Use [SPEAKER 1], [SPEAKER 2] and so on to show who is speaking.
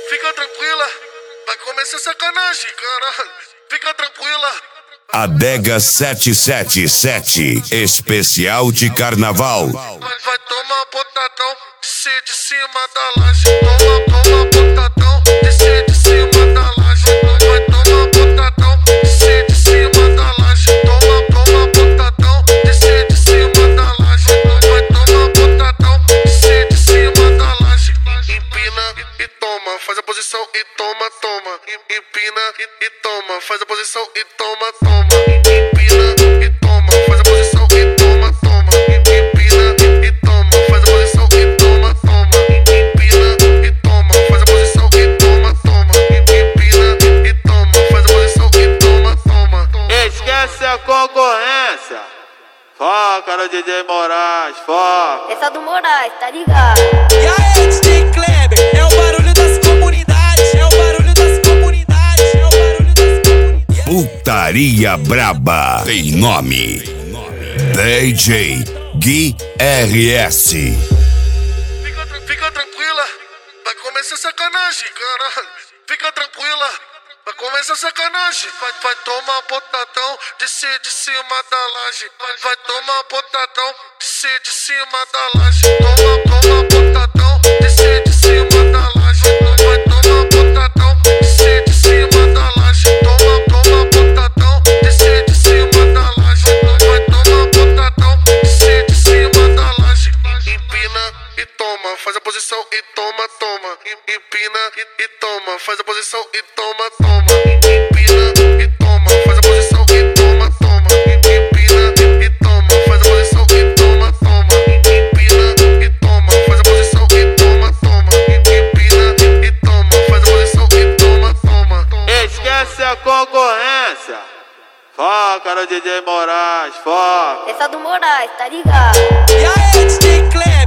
[SPEAKER 1] Fica tranquila, vai começar sacanagem, caralho. Fica tranquila.
[SPEAKER 2] Adega 777, especial de carnaval.
[SPEAKER 1] Vai tomar botadão, descer de cima da laje. Toma botadão, descer de cima da laje. Vai tomar botadão, descer de cima da laje. Toma botadão, descer de cima da laje. Vai tomar botadão, descer de cima da laje. Empina e toma, faz a posição e toma. Empina e toma, faz a posição e toma. Empina e toma, faz a posição e toma. Empina e toma, faz a posição e toma. Empina e toma, faz a posição e toma. Empina e toma, faz a posição e toma.
[SPEAKER 3] Esquece a concorrência. Foca no DJ Moraes, foca.
[SPEAKER 4] Essa do Moraes, tá ligado?
[SPEAKER 5] E aí, DJ Kleber, é o barulho das comunidades, é o barulho das comunidades, é o barulho das comunidades.
[SPEAKER 2] Putaria Braba tem nome: DJ Gui RS.
[SPEAKER 1] Fica tranquila, vai começar sacanagem, caralho. Fica tranquila, vai começar sacanagem. Vai tomar botadão, descer de cima da laje. Vai tomar botadão, descer de cima da laje. Toma botadão, descer de cima da laje. Vai tomar botadão, descer de cima da laje. Toma botadão, descer de cima da laje. Vai tomar botadão, descer de cima da laje. Empina e toma, faz a posição e toma. Empina e toma, faz a posição e toma. Empina e toma, faz a posição e toma. Empina e toma, faz a posição e toma. Empina e toma, faz a posição e toma. Empina e toma, faz a posição e toma.
[SPEAKER 3] Esquece a concorrência. Foca no DJ Moraes, foca.
[SPEAKER 4] Essa do Moraes, tá ligado?
[SPEAKER 5] E aí, DJ Kleber.